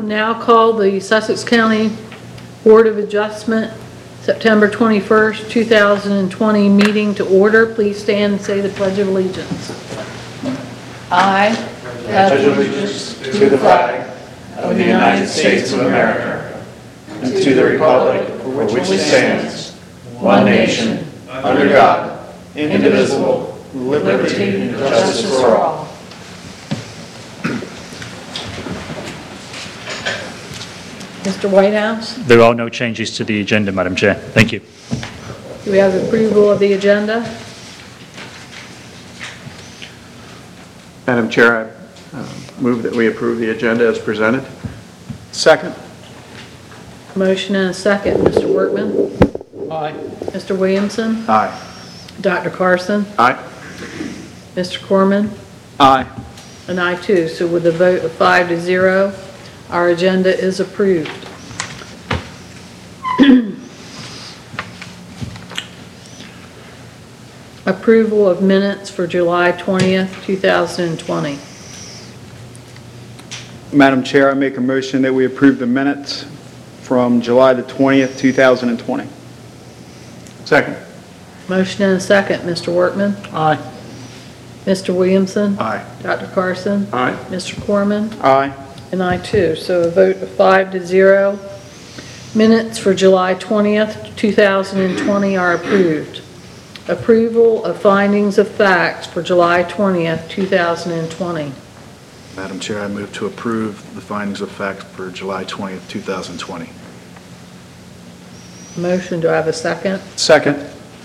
now call the Sussex County Board of Adjustment September 21st, 2020 meeting to order. Please stand and say the Pledge of Allegiance. I pledge allegiance to the flag of the United States of America and to the republic for which it stands, one nation, under God, indivisible, with liberty and justice for all. Mr. Whitehouse? There are no changes to the agenda, Madam Chair. Thank you. Do we have approval of the agenda? Madam Chair, I move that we approve the agenda as presented. Second. Motion and a second. Mr. Workman? Aye. Mr. Williamson? Aye. Dr. Carson? Aye. Mr. Corman? Aye. And I too. So with a vote of 5-0, our agenda is approved. Approval of minutes for July 20th, 2020. Madam Chair, I make a motion that we approve the minutes from July the 20th, 2020. Second. Motion and a second. Mr. Workman? Aye. Mr. Williamson? Aye. Dr. Carson? Aye. Mr. Corman? Aye. And I too. So a vote of 5-0. Minutes for July 20th, 2020 are approved. Approval of findings of facts for July 20th, 2020. Madam Chair, I move to approve the findings of fact for July 20th, 2020. Motion, do I have a second? Second.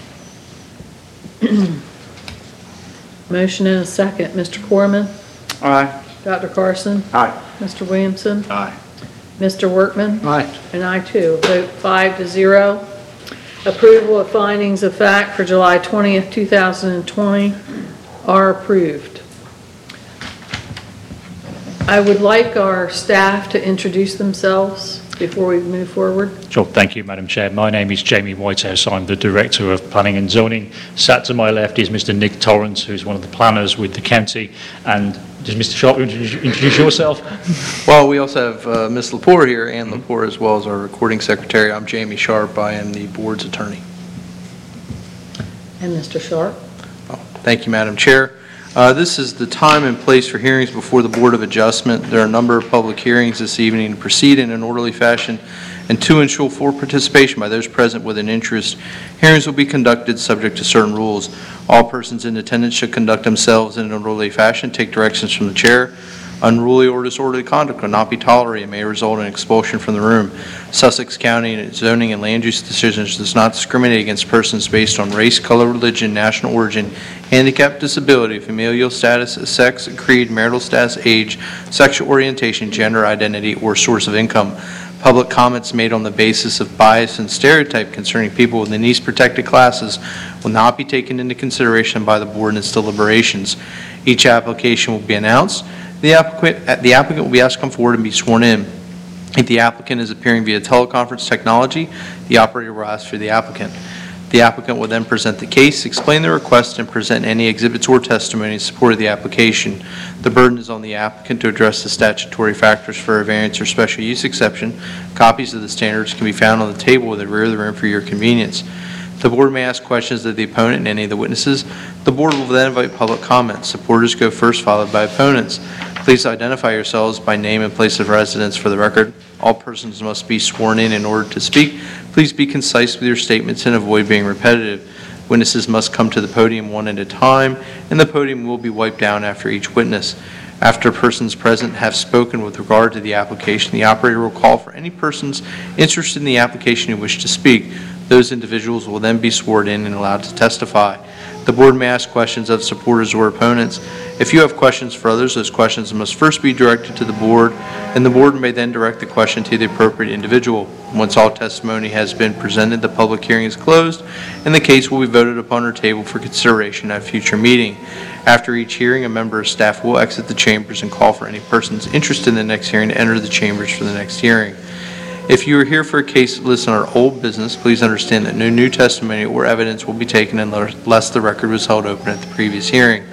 Motion and a second. Mr. Corman? Aye. Dr. Carson? Aye. Mr. Williamson? Aye. Mr. Workman? Aye. And I too. Vote 5-0. Approval of findings of fact for July 20th, 2020 are approved. I would like our staff to introduce themselves before we move forward. Sure. Thank you, Madam Chair. My name is Jamie Whitehouse. I'm the Director of Planning and Zoning. Sat to my left is Mr. Nick Torrance, who's one of the planners with the county. And does Mr. Sharp introduce yourself? Well, we also have Ms. Lepore here, Ann Lepore, as well as our recording secretary. I'm Jamie Sharp. I am the board's attorney. And Mr. Sharp. Thank you, Madam Chair. This is the time and place for hearings before the Board of Adjustment. There are a number of public hearings this evening to proceed in an orderly fashion and to ensure full participation by those present with an interest. Hearings will be conducted subject to certain rules. All persons in attendance should conduct themselves in an orderly fashion, take directions from the chair. Unruly or disorderly conduct will not be tolerated and may result in expulsion from the room. Sussex County and its zoning and land use decisions does not discriminate against persons based on race, color, religion, national origin, handicap, disability, familial status, sex, creed, marital status, age, sexual orientation, gender identity, or source of income. Public comments made on the basis of bias and stereotype concerning people within these protected classes will not be taken into consideration by the board in its deliberations. Each application will be announced. The applicant will be asked to come forward and be sworn in. If the applicant is appearing via teleconference technology, the operator will ask for the applicant. The applicant will then present the case, explain the request, and present any exhibits or testimony in support of the application. The burden is on the applicant to address the statutory factors for a variance or special use exception. Copies of the standards can be found on the table at the rear of the room for your convenience. The board may ask questions of the opponent and any of the witnesses. The board will then invite public comments. Supporters go first, followed by opponents. Please identify yourselves by name and place of residence for the record. All persons must be sworn in order to speak. Please be concise with your statements and avoid being repetitive. Witnesses must come to the podium one at a time, and the podium will be wiped down after each witness. After persons present have spoken with regard to the application, the operator will call for any persons interested in the application who wish to speak. Those individuals will then be sworn in and allowed to testify. The board may ask questions of supporters or opponents. If you have questions for others, those questions must first be directed to the board, and the board may then direct the question to the appropriate individual. Once all testimony has been presented, the public hearing is closed, and the case will be voted upon or tabled for consideration at a future meeting. After each hearing, a member of staff will exit the chambers and call for any persons interested in the next hearing to enter the chambers for the next hearing. If you are here for a case listed on our old business, please understand that no new testimony or evidence will be taken unless the record was held open at the previous hearing.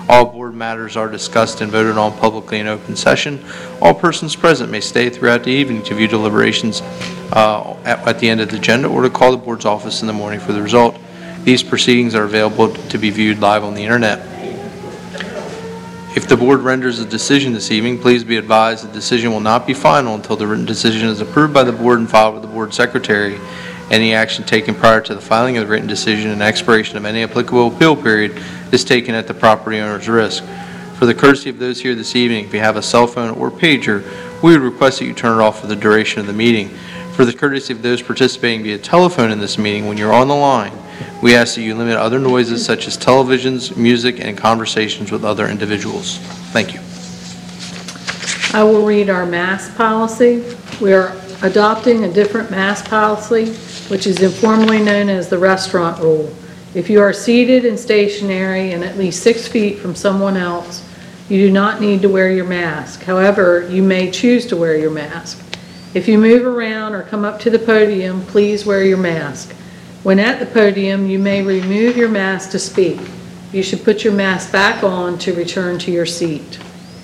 All board matters are discussed and voted on publicly in open session. All persons present may stay throughout the evening to view deliberations at the end of the agenda or to call the board's office in the morning for the result. These proceedings are available to be viewed live on the internet. If the board renders a decision this evening, please be advised the decision will not be final until the written decision is approved by the board and filed with the board secretary. Any action taken prior to the filing of the written decision and expiration of any applicable appeal period is taken at the property owner's risk. For the courtesy of those here this evening, if you have a cell phone or pager, we would request that you turn it off for the duration of the meeting. For the courtesy of those participating via telephone in this meeting, when you're on the line, we ask that you limit other noises such as televisions, music, and conversations with other individuals. Thank you. I will read our mask policy. We are adopting a different mask policy, which is informally known as the restaurant rule. If you are seated and stationary and at least 6 feet from someone else, you do not need to wear your mask. However, you may choose to wear your mask. If you move around or come up to the podium, please wear your mask. When at the podium, you may remove your mask to speak. You should put your mask back on to return to your seat.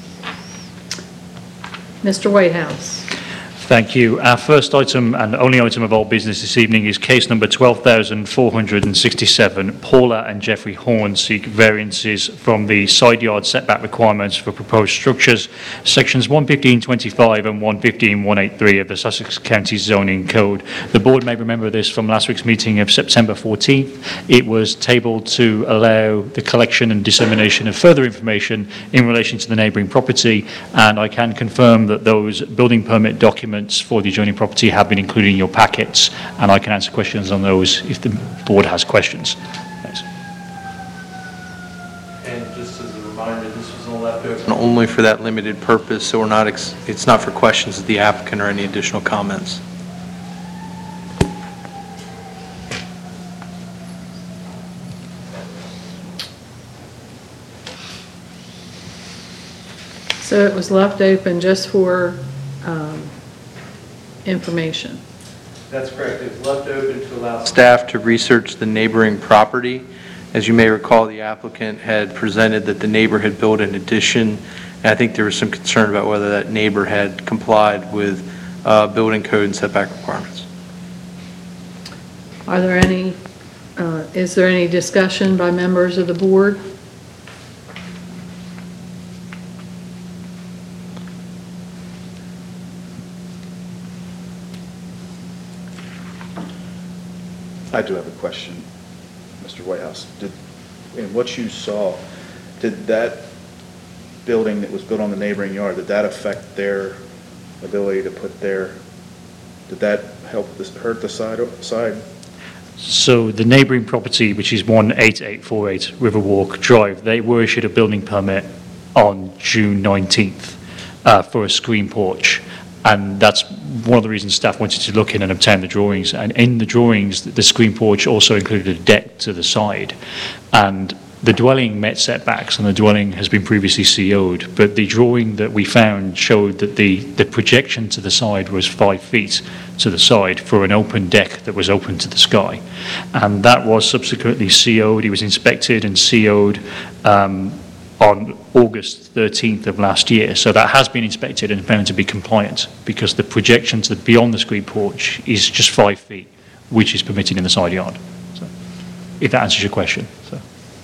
Mr. Whitehouse. Thank you. Our first item and only item of old business this evening is case number 12,467. Paula and Jeffrey Horn seek variances from the side yard setback requirements for proposed structures, sections 115.25 and 115.183 of the Sussex County Zoning Code. The board may remember this from last week's meeting of September 14th. It was tabled to allow the collection and dissemination of further information in relation to the neighbouring property, and I can confirm that those building permit documents for the adjoining property have been included in your packets, and I can answer questions on those if the board has questions. Thanks. And just as a reminder, this was all left open only for that limited purpose, so we're not it's not for questions of the applicant or any additional comments. So it was left open just for information. That's correct. It was left open to allow staff to research the neighboring property. As you may recall, the applicant had presented that the neighbor had built an addition, and I think there was some concern about whether that neighbor had complied with building code and setback requirements. Are there any, is there any discussion by members of the board? I do have a question, Mr. Whitehouse. In what you saw, did that building that was built on the neighboring yard, did that affect their ability to put their, did that hurt the side? So the neighbouring property, which is 18848 Riverwalk Drive, they were issued a building permit on June 19th for a screen porch. And that's one of the reasons staff wanted to look in and obtain the drawings. And in the drawings, the screen porch also included a deck to the side. And the dwelling met setbacks, and the dwelling has been previously CO'd. But the drawing that we found showed that the projection to the side was 5 feet to the side for an open deck that was open to the sky. And that was subsequently CO'd. It was inspected and CO'd on August 13th of last year. So that has been inspected and found to be compliant because the projection to beyond the screen porch is just 5 feet, which is permitted in the side yard. So, if that answers your question. So.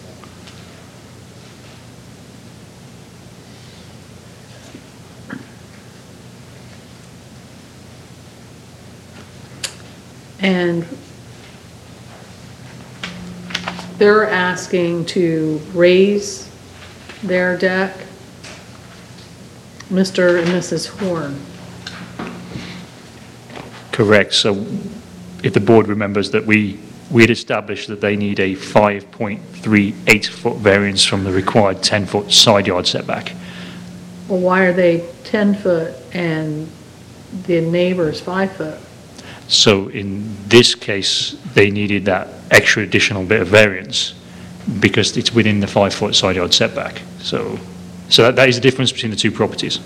And they're asking to raise their deck. Mr. and Mrs. Horn. Correct. So if the board remembers that we had established that they need a 5.38 foot variance from the required 10 foot side yard setback. Well, why are they 10 foot and the neighbor's 5 foot? So in this case, they needed that extra additional bit of variance because it's within the 5 foot side yard setback. So that is the difference between the two properties.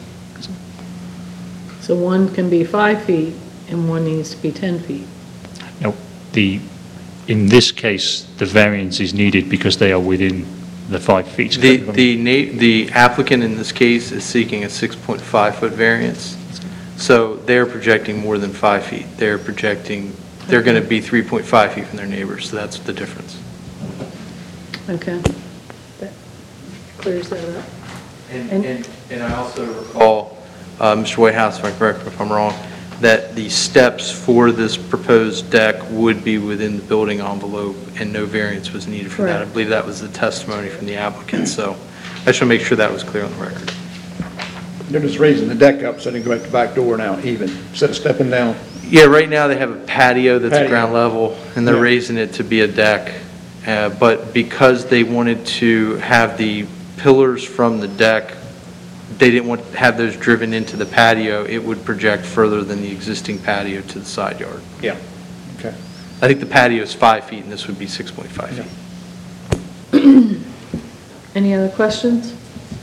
So one can be 5 feet and one needs to be 10 feet. Now, in this case, the variance is needed because they are within the 5 feet. The applicant in this case is seeking a 6.5-foot variance, so they're projecting more than 5 feet. They're projecting, they're going to be 3.5 feet from their neighbors, so that's the difference. Okay. That clears that up. And I also recall, Mr. Whitehouse, if I'm correct, if I'm wrong, that the steps for this proposed deck would be within the building envelope and no variance was needed for that. I Correct. believe that was the testimony from the applicant, so I just want to make sure that was clear on the record. They're just raising the deck up so they can go out the back door now even, instead of stepping down. Yeah, right now they have a patio that's at Patio. ground level, and they're Yeah. raising it to be a deck. But because they wanted to have the pillars from the deck, they didn't want to have those driven into the patio, it would project further than the existing patio to the side yard. Yeah. Okay. I think the patio is 5 feet, and this would be 6.5 feet. Any other questions?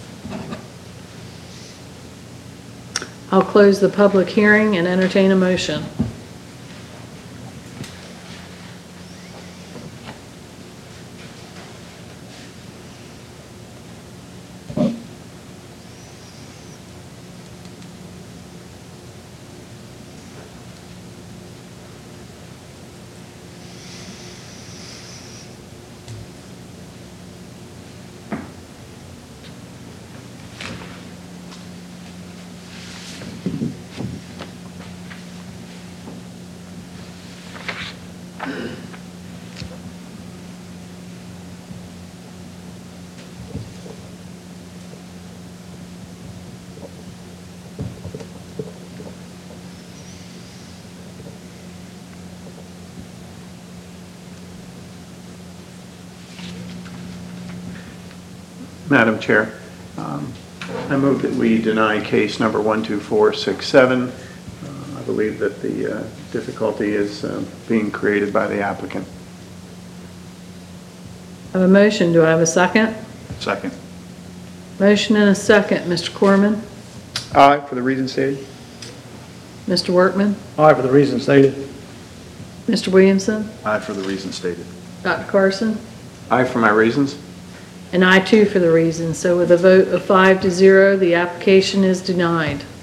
I'll close the public hearing and entertain a motion. Madam Chair, I move that we deny case number 12467. I believe that the difficulty is being created by the applicant. I have a motion. Do I have a second? Second. Motion and a second. Mr. Corman? Aye, for the reasons stated. Mr. Workman? Aye, for the reasons stated. Mr. Williamson? Aye for the reasons stated. Dr. Carson? Aye for my reasons. And I too for the reasons. So with a vote of 5-0, the application is denied.